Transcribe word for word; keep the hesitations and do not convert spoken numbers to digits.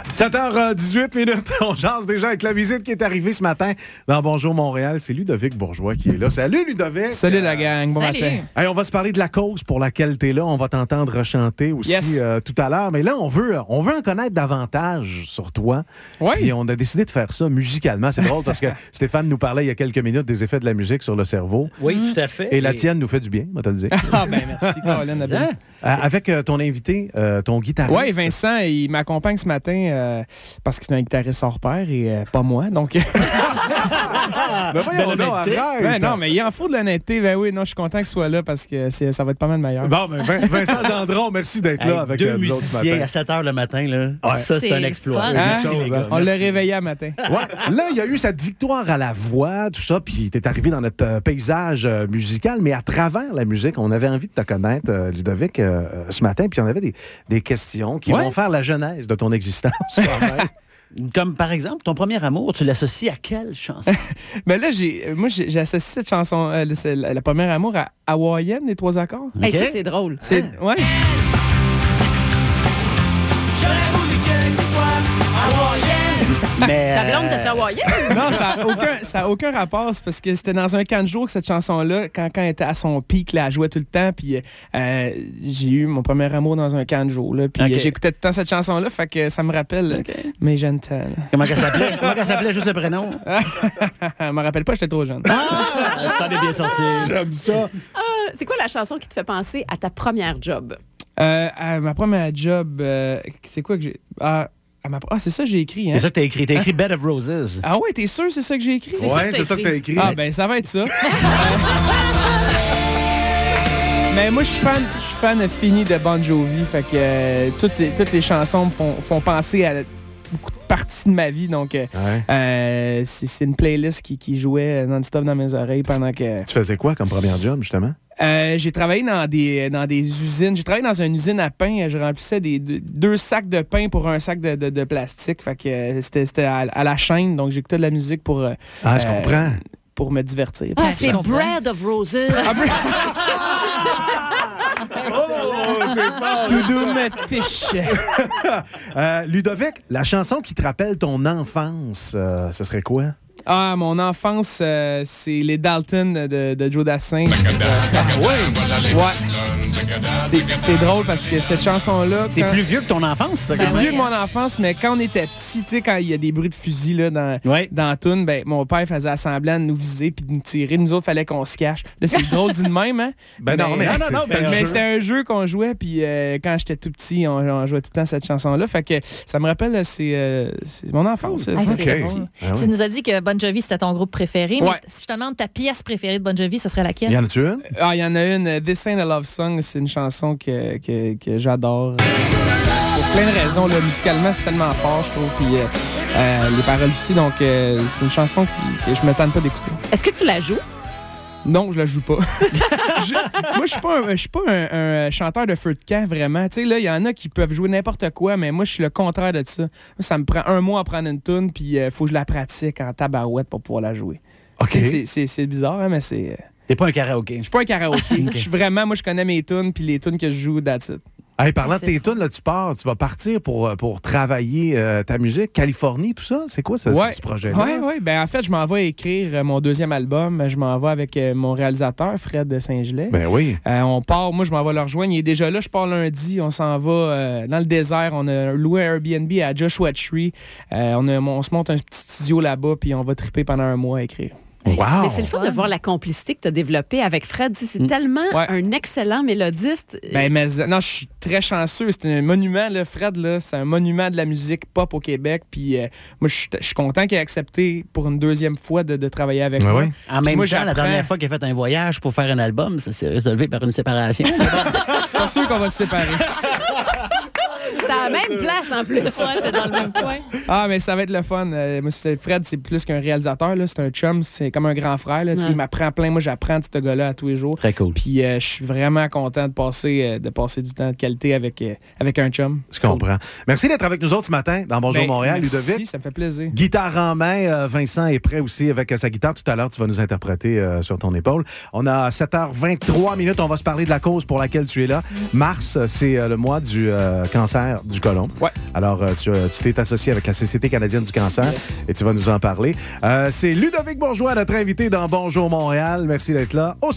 sept heures dix-huit minutes, on jase déjà avec la visite qui est arrivée ce matin dans Bonjour Montréal. C'est Ludovic Bourgeois qui est là. Salut Ludovic! Salut la gang, bon Salut. matin. Hey, on va se parler de la cause pour laquelle tu es là. On va t'entendre chanter aussi Yes. euh, tout à l'heure. Mais là, on veut, on veut en connaître davantage sur toi. Oui. Puis on a décidé de faire ça musicalement. C'est drôle parce que Stéphane nous parlait il y a quelques minutes des effets de la musique sur le cerveau. Oui, tout à fait. Et la tienne nous fait du bien, on va te le dire. Ah ben merci, Caroline. Hein? Euh, avec euh, ton invité, euh, ton guitariste. Oui, Vincent, il m'accompagne ce matin euh, parce que c'est un guitariste hors pair et euh, pas moi. Donc, Ben voyons Belle donc, honnêteté. arrête. ben non, mais il en faut de l'honnêteté. Ben oui, non, je suis content qu'il soit là parce que c'est, ça va être pas mal meilleur. Bon, ben, Vin- Vincent Gendron, merci d'être là Hey, avec deux euh, nous autres ce musiciens matin. à sept heures le matin, là. Ouais. Ça, c'est C'est un exploit. fun. Hein? Merci, les gars. On l'a Merci. réveillé à matin. Ouais. Là, il y a eu cette victoire à la voix, tout ça, puis t'es arrivé dans notre euh, paysage euh, musical, mais à travers la musique, on avait envie de te connaître, euh, Ludovic, euh, euh, ce matin, puis on avait des, des questions qui Ouais. vont faire la genèse de ton existence, quand même. Comme par exemple, ton premier amour, tu l'associes à quelle chanson? Mais là, j'ai, moi, j'ai, j'ai associé cette chanson, euh, c'est la, la première amour à Hawaïenne, les trois accords. Hey, OK. ça, c'est drôle. C'est, ouais. Mais, Ta blonde, euh, t'as-tu hawaïenne? Non, ça n'a aucun, ça a aucun rapport. C'est parce que c'était dans un camp de jour que cette chanson-là, quand, quand elle était à son pic, là, elle jouait tout le temps. Puis euh, j'ai eu mon premier amour dans un camp de jour. Là, puis OK. euh, j'écoutais tout le temps cette chanson-là. Fait que ça me rappelle OK. mes jeunes temps. là. Comment elle s'appelait? Comment elle s'appelait, juste le prénom? Je me rappelle pas, j'étais trop jeune. Ah, t'en es bien sorti. J'aime ça. C'est quoi la chanson qui te fait penser à ta première job? Euh, à ma première job, euh, c'est quoi que j'ai. Ah, à ma... ah c'est ça que j'ai écrit. Hein? C'est ça que t'as écrit. T'as écrit Bed of Roses. Ah ouais, t'es sûr c'est ça que j'ai écrit? C'est ça Ouais, que t'as c'est ça que écrit. t'as écrit. Ah ben ça va être ça. Mais moi je suis fan, je suis fan fini de Bon Jovi, fait que euh, toutes, ces- toutes les chansons me font, font penser à beaucoup de parties de ma vie, donc euh, Ouais. euh, c'est, c'est une playlist qui, qui jouait non-stop dans mes oreilles pendant que Tu faisais quoi comme premier job, justement? euh, j'ai travaillé dans des dans des usines. J'ai travaillé dans une usine à pain. Je remplissais des deux, deux sacs de pain pour un sac de, de, de plastique, fait que euh, c'était, c'était à, à la chaîne, donc j'écoutais de la musique pour euh, Ah, je Euh, comprends. pour me divertir. Ah, Puis c'est ça- Bread of Roses. Oh, c'est fort. To do me tiche. Euh, Ludovic, la chanson qui te rappelle ton enfance, euh, ce serait quoi? Ah, mon enfance, euh, c'est les Dalton de, de Joe Dassin. Ah oui? Ouais. C'est, c'est drôle parce que cette chanson-là... C'est quand- plus vieux que ton enfance, ça. C'est quand plus même. vieux que mon enfance, mais quand on était petit, tu sais, quand il y a des bruits de fusil là, dans, Ouais. dans la toune, ben, mon père faisait semblant de nous viser puis de nous tirer. Nous autres, fallait qu'on se cache. Là, c'est drôle d'une même, hein? Ben non, mais non, c'est- non, c'était mais, le mais jeu. c'était un jeu qu'on jouait, puis euh, quand j'étais tout petit, on, on jouait tout le temps cette chanson-là. Fait que ça me rappelle, c'est, euh, c'est mon enfance. ça. Ah, Ça, c'est c'est drôle. drôle. Ah ouais. Tu nous as dit que Bon Jovi, c'était ton groupe préféré. Mais Ouais. si je te demande ta pièce préférée de Bon Jovi, ce serait Y laquelle? en a-tu une? Ah, il y en a une, euh, This Ain't a Love Song, c'est une chanson que, que, que j'adore. Pour plein de raisons, là, musicalement, c'est tellement fort, je trouve. Puis euh, euh, les paroles aussi, donc euh, c'est une chanson qui, que je me tente pas d'écouter. Est-ce que tu la joues? Non, je la joue pas. Je- moi, je suis pas, un, je suis pas un, un chanteur de feu de camp, vraiment. Tu sais, là, il y en a qui peuvent jouer n'importe quoi, mais moi, je suis le contraire de ça. Moi, ça me prend un mois à prendre une tune, puis il faut que je la pratique en tabarouette pour pouvoir la jouer. OK. C'est, c'est, c'est bizarre, hein, mais c'est... euh, T'es pas un karaoké. Je suis pas un karaoké. Je suis vraiment, moi, je connais mes tunes, puis les tunes que je joue, that's it. Hey, parlant de C'est tes tunes, là, tu pars, tu vas partir pour, euh, pour travailler euh, ta musique. Californie, tout ça, c'est quoi ce, Ouais. ce projet-là? Oui, oui. Ben, en fait, je m'en vais écrire euh, mon deuxième album. Je m'en vais avec euh, mon réalisateur, Fred de Saint-Gelais. Ben oui. Euh, on part, moi, je m'en vais le rejoindre. Il est déjà là, je pars lundi. On s'en va euh, dans le désert. On a loué un Airbnb à Joshua Tree. Euh, on, a- on se monte un petit studio là-bas, puis on va triper pendant un mois à écrire. Wow! Mais c'est le fun de voir la complicité que tu as développée avec Fred. Tu sais, C'est tellement Ouais. un excellent mélodiste. Ben, mais non, je suis très chanceux. C'est un monument, là, Fred, là. C'est un monument de la musique pop au Québec. Puis euh, moi, je suis- je suis content qu'il ait accepté pour une deuxième fois de, de travailler avec Ouais, moi. ouais. En même Moi, temps, la j'apprends. dernière fois qu'il a fait un voyage pour faire un album, ça s'est résolvé par une séparation. Pas sûr qu'on va se séparer. C'est à la même place en plus. Ouais, c'est dans le même coin. Ah, mais ça va être le fun. Euh, moi, c'est- Fred, c'est plus qu'un réalisateur, là. C'est un chum, c'est comme un grand frère, là. Tu sais, Ouais. Il m'apprend plein. Moi, j'apprends de ce gars-là à tous les jours. Très cool. Puis euh, je suis vraiment content de passer, euh, de passer du temps de qualité avec, euh, avec un chum. Je comprends. Merci d'être avec nous autres ce matin dans Bonjour Ben, Montréal, merci, Ludovic. ça me fait plaisir. Guitare en main, euh, Vincent est prêt aussi avec euh, sa guitare. Tout à l'heure, tu vas nous interpréter euh, sur ton épaule. On a sept heures vingt-trois minutes. On va se parler de la cause pour laquelle tu es là. Mars, c'est euh, le mois du euh, cancer cancer du côlon. Ouais. Alors, euh, tu euh, tu t'es associé avec la Société canadienne du cancer Yes. et tu vas nous en parler. Euh, c'est Ludovic Bourgeois, notre invité dans Bonjour Montréal. Merci d'être là. Au